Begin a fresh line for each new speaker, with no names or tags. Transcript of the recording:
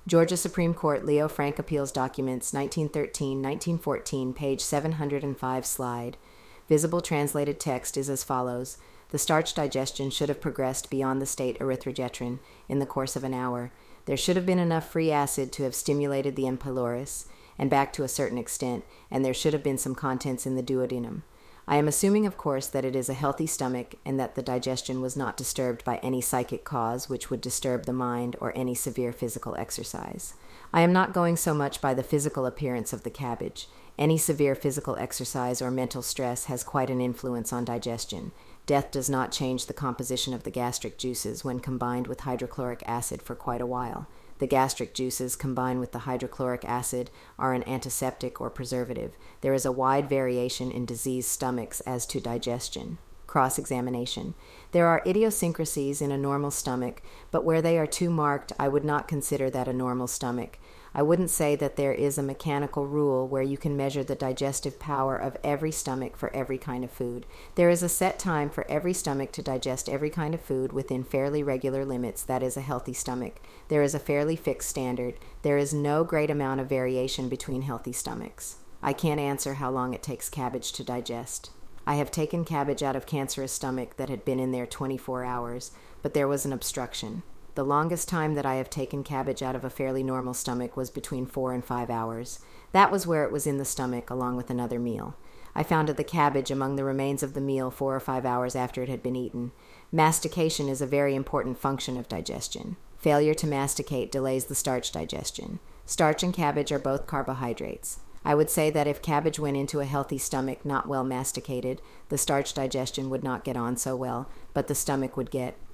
Georgia Supreme Court Leo Frank Appeals Documents 1913-1914, page 705 slide. Visible translated text is as follows. The starch digestion should have progressed beyond the state erythrogetrin in the course of an hour. There should have been enough free acid to have stimulated the M. pylorus, and back to a certain extent, and there should have been some contents in the duodenum. I am assuming, of course, that it is a healthy stomach and that the digestion was not disturbed by any psychic cause which would disturb the mind or any severe physical exercise. I am not going so much by the physical appearance of the cabbage. Any severe physical exercise or mental stress has quite an influence on digestion. Death does not change the composition of the gastric juices when combined with hydrochloric acid for quite a while. The gastric juices combined with the hydrochloric acid are an antiseptic or preservative. There is a wide variation in diseased stomachs as to digestion. Cross-examination. There are idiosyncrasies in a normal stomach, but where they are too marked, I would not consider that a normal stomach. I wouldn't say that there is a mechanical rule where you can measure the digestive power of every stomach for every kind of food. There is a set time for every stomach to digest every kind of food within fairly regular limits. That is a healthy stomach. There is a fairly fixed standard. There is no great amount of variation between healthy stomachs. I can't answer how long it takes cabbage to digest. I have taken cabbage out of cancerous stomach that had been in there 24 hours, but there was an obstruction. The longest time that I have taken cabbage out of a fairly normal stomach was between 4 and 5 hours. That was where it was in the stomach along with another meal. I found the cabbage among the remains of the meal 4 or 5 hours after it had been eaten. Mastication is a very important function of digestion. Failure to masticate delays the starch digestion. Starch and cabbage are both carbohydrates. I would say that if cabbage went into a healthy stomach not well masticated, the starch digestion would not get on so well, but the stomach would get